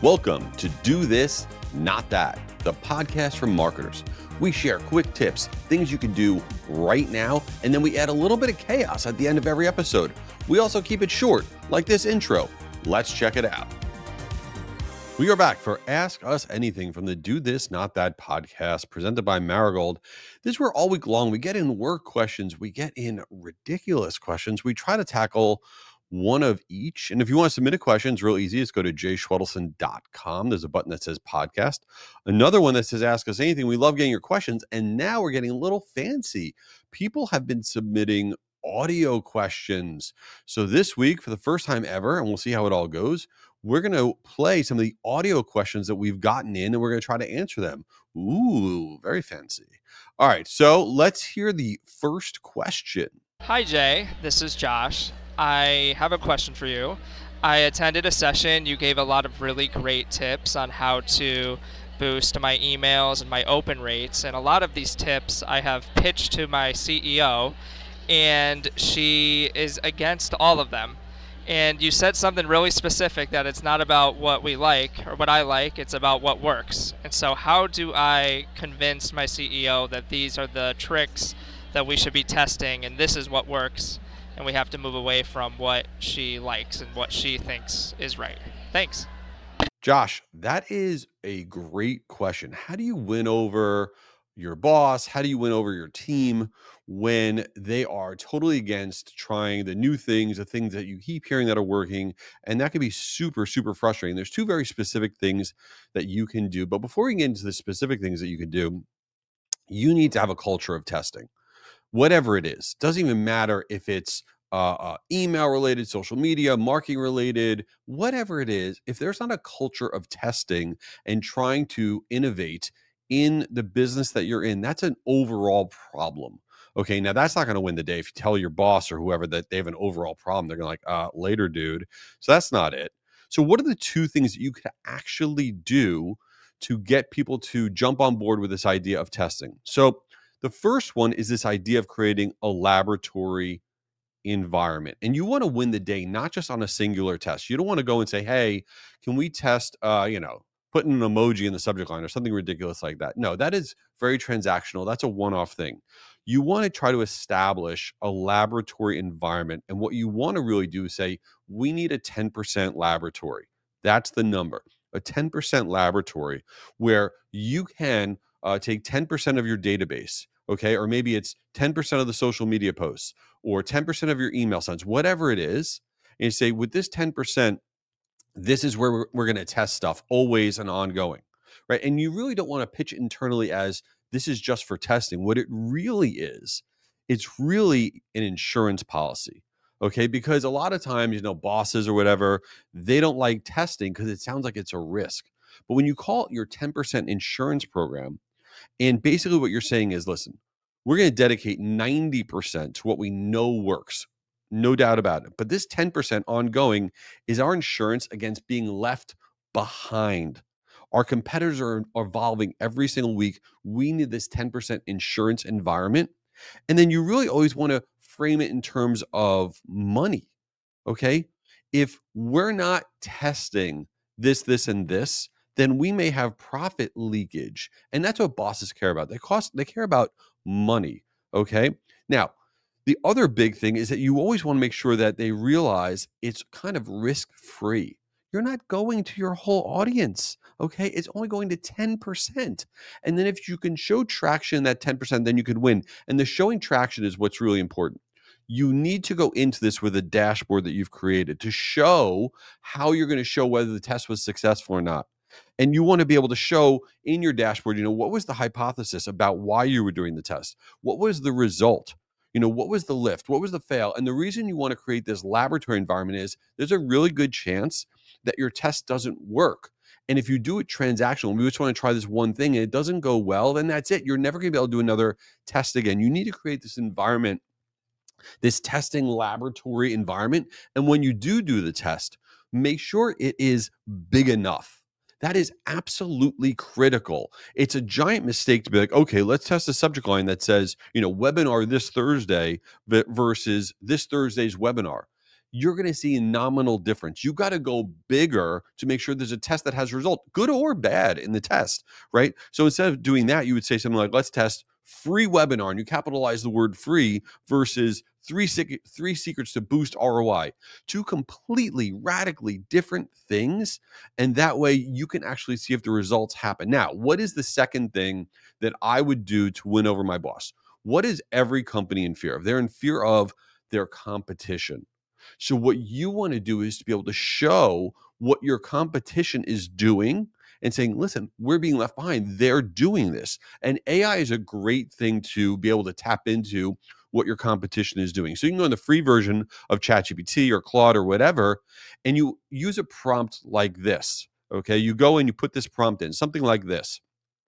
Welcome to Do This, Not That, the podcast for marketers. We share quick tips, things you can do right now, and then we add a little bit of chaos at the end of every episode. We also keep it short, like this intro. Let's check it out. We are back for Ask Us Anything from the Do This, Not That podcast presented by Marigold. This is where all week long we get in work questions, we get in ridiculous questions. We try to tackle one of each. And if you want to submit a question, it's real easy. Just go to jschwedelson.com. There's a button that says podcast. Another one that says Ask Us Anything. We love getting your questions. And now we're getting a little fancy. People have been submitting audio questions. So this week, for the first time ever, and we'll see how it all goes, we're going to play some of the audio questions that we've gotten in, and we're going to try to answer them. Ooh, very fancy. All right, so let's hear the first question. Hi, Jay. This is Josh. I have a question for you. I attended a session. You gave a lot of really great tips on how to boost my emails and my open rates. And a lot of these tips I have pitched to my CEO, and she is against all of them. And you said something really specific, that it's not about what we like or what I like, it's about what works. And so how do I convince my CEO that these are the tricks that we should be testing and this is what works, and we have to move away from what she likes and what she thinks is right? Thanks. Josh, that is a great question. How do you win over your boss? How do you win over your team when they are totally against trying the new things, the things that you keep hearing that are working? And that can be super, super frustrating. There's two very specific things that you can do. But before we get into the specific things that you can do, you need to have a culture of testing. Whatever it is, doesn't even matter if it's email related, social media, marketing related, whatever it is. If there's not a culture of testing and trying to innovate in the business that you're in, that's an overall problem. Okay, now that's not going to win the day. If you tell your boss or whoever that they have an overall problem, they're going to later, dude. So that's not it. So what are the two things that you could actually do to get people to jump on board with this idea of testing? So the first one is this idea of creating a laboratory environment. And you want to win the day, not just on a singular test. You don't want to go and say, hey, can we test, putting an emoji in the subject line or something ridiculous like that. No, that is very transactional. That's a one-off thing. You want to try to establish a laboratory environment. And what you want to really do is say, we need a 10% laboratory. That's the number, a 10% laboratory where you can take 10% of your database, okay? Or maybe it's 10% of the social media posts or 10% of your email sends, whatever it is. And you say, with this 10%, this is where we're going to test stuff always and ongoing, right? And you really don't want to pitch it internally as this is just for testing. What it really is, it's really an insurance policy, okay? Because a lot of times, bosses or whatever, they don't like testing because it sounds like it's a risk. But when you call it your 10% insurance program, and basically what you're saying is, listen, we're going to dedicate 90% to what we know works. No doubt about it. But this 10% ongoing is our insurance against being left behind. Our competitors are evolving every single week. We need this 10% insurance environment. And then you really always want to frame it in terms of money. Okay? If we're not testing this, and this, then we may have profit leakage. And that's what bosses care about. They care about money. Okay. Now, the other big thing is that you always want to make sure that they realize it's kind of risk-free. You're not going to your whole audience. Okay. It's only going to 10%. And then if you can show traction that 10%, then you could win. And the showing traction is what's really important. You need to go into this with a dashboard that you've created to show how you're going to show whether the test was successful or not. And you want to be able to show in your dashboard, what was the hypothesis about why you were doing the test? What was the result? What was the lift? What was the fail? And the reason you want to create this laboratory environment is there's a really good chance that your test doesn't work. And if you do it transactional, we just want to try this one thing and it doesn't go well, then that's it. You're never going to be able to do another test again. You need to create this environment, this testing laboratory environment. And when you do the test, make sure it is big enough. That is absolutely critical. It's a giant mistake to be like, okay, let's test a subject line that says, webinar this Thursday versus this Thursday's webinar. you're going to see a nominal difference. You got to go bigger to make sure there's a test that has a result, good or bad in the test, right? So instead of doing that, you would say something like, let's test free webinar, and you capitalize the word free versus three secrets to boost ROI. Two completely radically different things. And that way you can actually see if the results happen. Now, what is the second thing that I would do to win over my boss? What is every company in fear of? They're in fear of their competition. So what you want to do is to be able to show what your competition is doing and saying, listen, we're being left behind. They're doing this. And AI is a great thing to be able to tap into what your competition is doing. So you can go in the free version of ChatGPT or Claude or whatever, and you use a prompt like this. Okay. You go and you put this prompt in, something like this,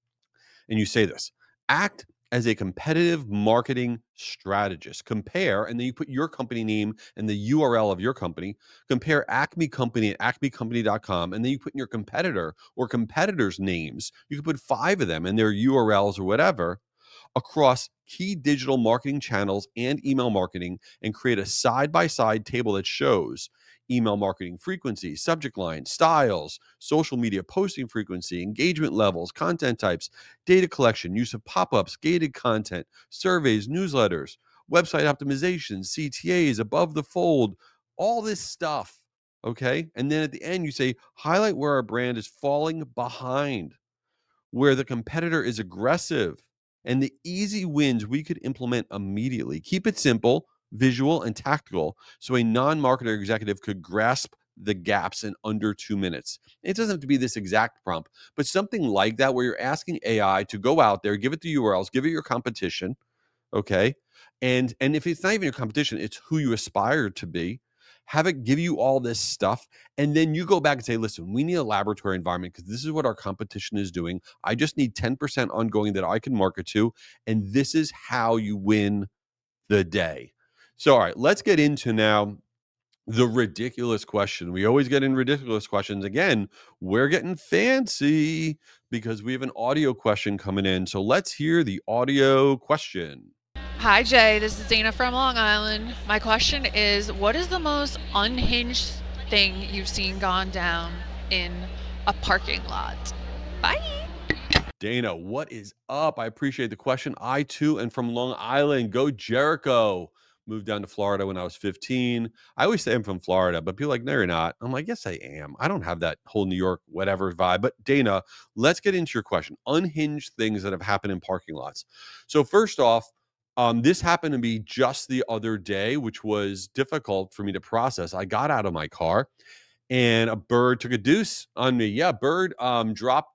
and you say this: act as a competitive marketing strategist. Compare, and then you put your company name and the URL of your company. Compare Acme Company at acmecompany.com, and then you put in your competitor or competitors' names. You can put 5 of them and their URLs or whatever across key digital marketing channels and email marketing, and create a side-by-side table that shows email marketing frequency, subject line, styles, social media posting frequency, engagement levels, content types, data collection, use of pop-ups, gated content, surveys, newsletters, website optimization, CTAs, above the fold, all this stuff. Okay. And then at the end, you say, highlight where our brand is falling behind, where the competitor is aggressive, and the easy wins we could implement immediately. Keep it simple, visual, and tactical so a non-marketer executive could grasp the gaps in under 2 minutes. It doesn't have to be this exact prompt, but something like that where you're asking AI to go out there, give it the URLs, give it your competition, okay? And if it's not even your competition, it's who you aspire to be. Have it give you all this stuff, and then you go back and say, listen, we need a laboratory environment because this is what our competition is doing. I just need 10% ongoing that I can market to, and this is how you win the day. So, all right, let's get into now the ridiculous question. We always get in ridiculous questions. Again, we're getting fancy because we have an audio question coming in. So let's hear the audio question. Hi, Jay. This is Dana from Long Island. My question is, what is the most unhinged thing you've seen gone down in a parking lot? Bye. Dana, what is up? I appreciate the question. I too am from Long Island. Go Jericho. Moved down to Florida when I was 15. I always say I'm from Florida, but people are like, no, you're not. I'm like, yes, I am. I don't have that whole New York, whatever vibe. But Dana, let's get into your question. Unhinged things that have happened in parking lots. So, first off, this happened to me just the other day, which was difficult for me to process. I got out of my car and a bird took a deuce on me. Yeah, bird dropped.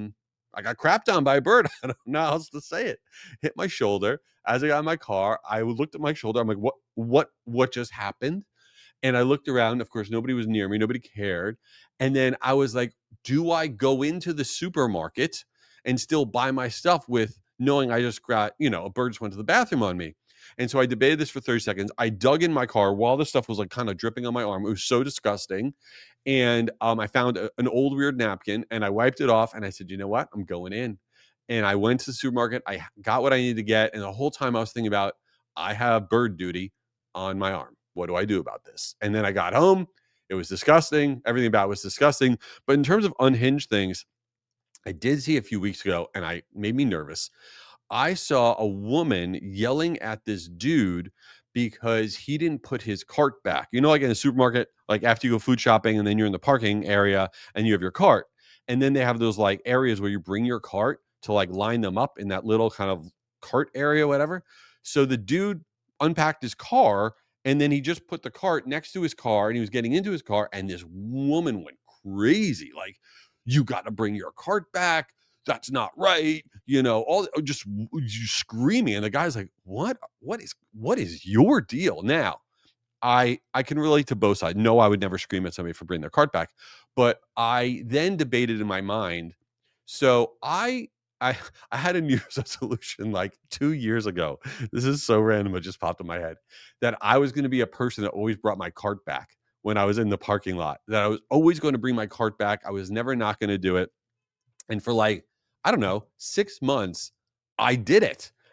I got crapped on by a bird. I don't know how else to say it. Hit my shoulder as I got in my car. I looked at my shoulder. I'm like, what just happened? And I looked around. Of course, nobody was near me. Nobody cared. And then I was like, do I go into the supermarket and still buy my stuff with knowing I just got, a bird just went to the bathroom on me? And so I debated this for 30 seconds. I dug in my car while the stuff was like kind of dripping on my arm. It was so disgusting. And I found an old weird napkin and I wiped it off. And I said, you know what? I'm going in. And I went to the supermarket. I got what I needed to get. And the whole time I was thinking about, I have bird duty on my arm. What do I do about this? And then I got home. It was disgusting. Everything about it was disgusting. But in terms of unhinged things, I did see a few weeks ago, and I made me nervous. I saw a woman yelling at this dude because he didn't put his cart back. Like in the supermarket, like after you go food shopping and then you're in the parking area and you have your cart. And then they have those like areas where you bring your cart to like line them up in that little kind of cart area, whatever. So the dude unpacked his car and then he just put the cart next to his car and he was getting into his car. And this woman went crazy. Like, you got to bring your cart back. That's not right. All just screaming. And the guy's like, what is your deal? Now, I can relate to both sides. No, I would never scream at somebody for bringing their cart back. But I then debated in my mind. So I had a New Year's resolution like 2 years ago. This is so random. It just popped in my head that I was going to be a person that always brought my cart back when I was in the parking lot, that I was always going to bring my cart back. I was never not going to do it. And for like, I don't know, 6 months, I did it.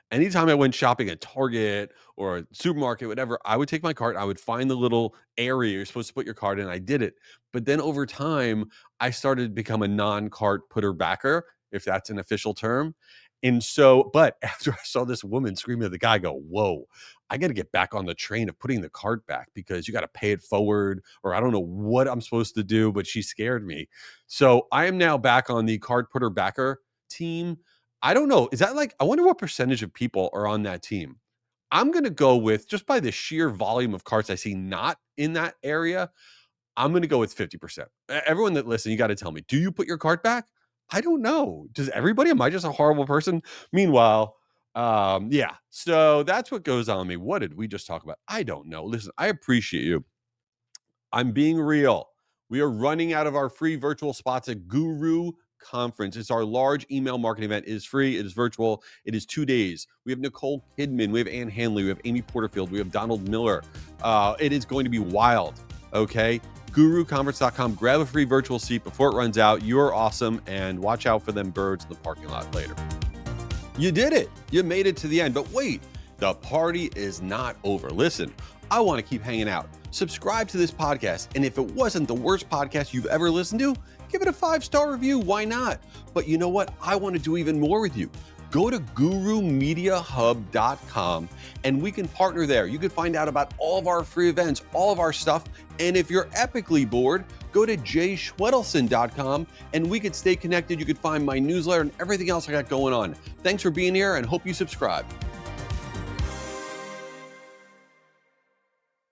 Anytime I went shopping at Target or a supermarket, whatever, I would take my cart. I would find the little area you're supposed to put your cart in. I did it. But then over time, I started to become a non-cart putter backer, if that's an official term. And so, but after I saw this woman screaming at the guy, I go, whoa, I got to get back on the train of putting the cart back because you got to pay it forward, or I don't know what I'm supposed to do, but she scared me. So I am now back on the cart putter backer team. I don't know. Is that like, I wonder what percentage of people are on that team. I'm going to go with, just by the sheer volume of carts I see not in that area, I'm going to go with 50%. Everyone that listens, you got to tell me, do you put your cart back? I don't know. Does everybody? Am I just a horrible person? Meanwhile, yeah. So that's what goes on me. What did we just talk about? I don't know. Listen, I appreciate you. I'm being real. We are running out of our free virtual spots at Guru Conference. It's our large email marketing event. It is free. It is virtual. It is 2 days. We have Nicole Kidman. We have Ann Handley. We have Amy Porterfield. We have Donald Miller. It is going to be wild. Okay. GuruConference.com. Grab a free virtual seat before it runs out. You're awesome. And watch out for them birds in the parking lot later. You did it. You made it to the end. But wait, the party is not over. Listen, I want to keep hanging out. Subscribe to this podcast. And if it wasn't the worst podcast you've ever listened to, give it a 5-star review. Why not? But you know what? I want to do even more with you. Go to gurumediahub.com and we can partner there. You can find out about all of our free events, all of our stuff. And if you're epically bored, go to jayschwedelson.com and we could stay connected. You could find my newsletter and everything else I got going on. Thanks for being here and hope you subscribe.